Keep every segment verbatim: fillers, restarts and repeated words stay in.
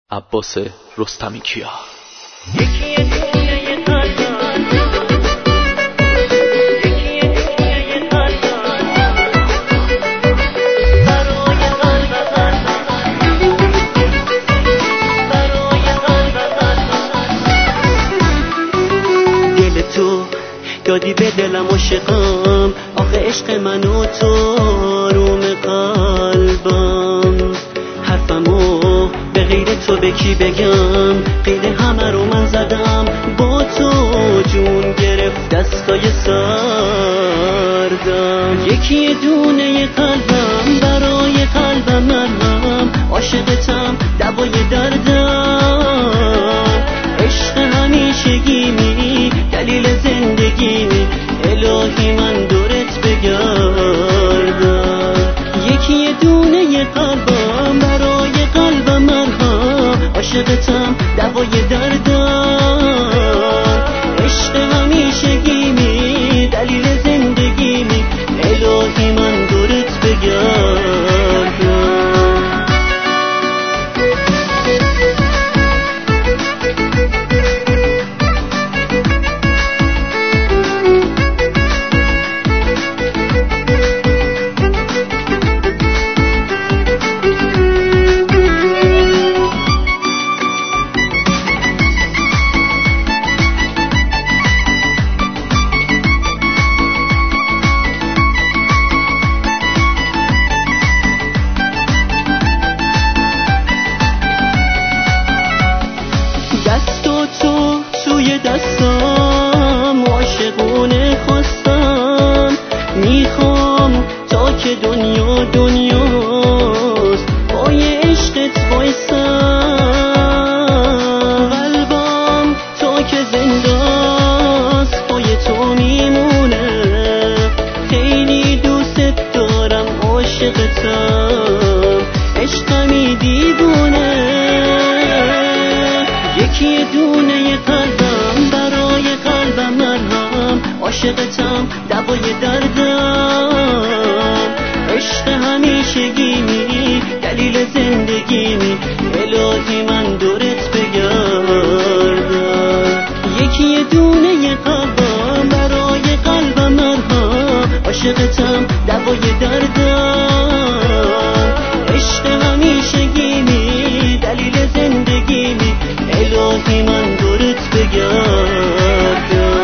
عباس رستمی کیا. یکی دنیای قلبم، یکی دنیای قلبم، برای قلب قلبم، برای قلب قلبم. دل تو دادی به دلم عاشقم، آخه عشق من و تو روم قلبم. حرفمو به غیر تو به کی بگم؟ قید همه رو من زدم با تو، جون گرفت دستای سردم. یکی دونه قلبم، برای قلبم مرهم، عاشقتم دوای دردم. عشق همیشگیمی، دلیل زندگیمی، الهی من دورت بگردم. یکی دونه قلبم، برای قلبم مرهم، عاشقتم دوای دردم. عشق همیشگیمی، دلیل زندگیمی، الهی من دورت بگردم. دستم عاشقونه خواستم، میخوام تا که دنیا دنیاست پای عشقت وایسم. قلبم تا که زنداست پای تو میمونه، خیلی دوست دارم عاشقتم، عشقمی دیوونه. یکی دونه قلبم، برای قلبم مرهم، عاشقتم دوای دردم. عشق همیشگیمی، دلیل زندگیمی، الهی من دورت بگردم. یکی دونه قلبم، برای قلبم مرهم، عاشقتم دوای دردم. عشق همیشگیمی، دلیل زندگیمی، الهی من دورت بگردم.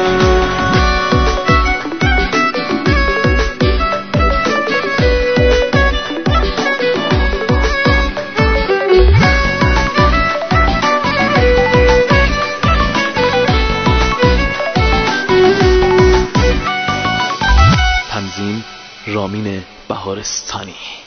تنظیم رامین بهارستانی.